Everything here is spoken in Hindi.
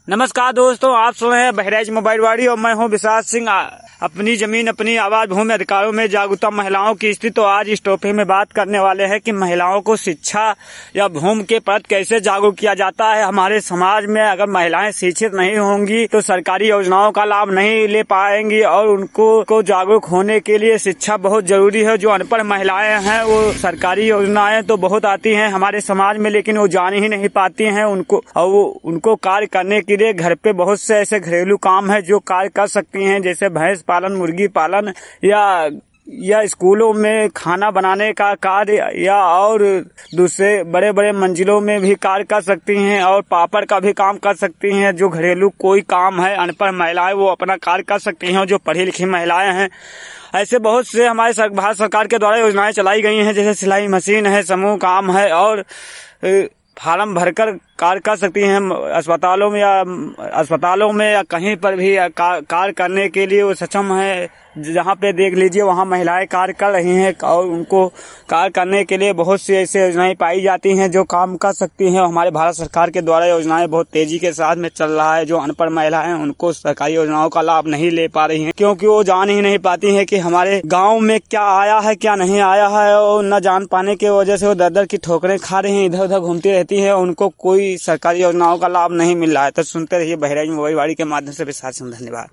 नमस्कार दोस्तों, आप सुन रहे हैं बहराइच मोबाइल वाड़ी और मैं हूं विशाल सिंह। अपनी जमीन अपनी आवाज भूमि अधिकारों में जागरूकता महिलाओं की स्थिति। तो आज इस टॉपिक में बात करने वाले हैं कि महिलाओं को शिक्षा या भूमि के प्रति कैसे जागरूक किया जाता है। हमारे समाज में अगर महिलाएं शिक्षित नहीं होंगी तो सरकारी योजनाओं का लाभ नहीं ले पाएंगी और उनको जागरूक होने के लिए शिक्षा बहुत जरूरी है। जो अनपढ़ महिलाएं हैं वो सरकारी योजनाएं तो बहुत आती हैं हमारे समाज में, लेकिन वो जान ही नहीं पाती हैं उनको कार्य करने के लिए घर पे बहुत से ऐसे घरेलू काम है जो कार्य कर सकती हैं, जैसे भैंस पालन, मुर्गी पालन या स्कूलों में खाना बनाने का कार्य या और दूसरे बड़े बड़े मंजिलों में भी कार्य कर सकती हैं और पापड़ का भी काम कर सकती हैं। जो घरेलू कोई काम है अनपढ़ महिलाएं वो अपना कार्य कर सकती हैं और जो पढ़ी लिखी महिलाएं हैं ऐसे बहुत से हमारे भारत सरकार के द्वारा योजनाएं चलाई गई हैं, जैसे सिलाई मशीन है, समूह काम है और फार्म भरकर कार्य कर सकती हैं। अस्पतालों में या कहीं पर भी कार्य करने के लिए वो सक्षम है। जहाँ पे देख लीजिए वहाँ महिलाएं कार्य कर रही हैं और उनको कार्य करने के लिए बहुत सी ऐसी योजनाएं पाई जाती हैं जो काम कर सकती हैं। हमारे भारत सरकार के द्वारा योजनाएं बहुत तेजी के साथ में चल रहा है। जो अनपढ़ महिलाएं हैं उनको सरकारी योजनाओं का लाभ नहीं ले पा रही हैं क्योंकि वो जान ही नहीं पाती हैं कि हमारे गाँव में क्या आया है क्या नहीं आया है, और न जान पाने की वजह से वो दर की ठोकरें खा रही हैं, इधर उधर घूमती रहती है, उनको कोई सरकारी योजनाओं का लाभ नहीं मिल रहा है। तो सुनते रहिए बहराइच मोबाइल वाड़ी के माध्यम से। विशाल सिंह, धन्यवाद।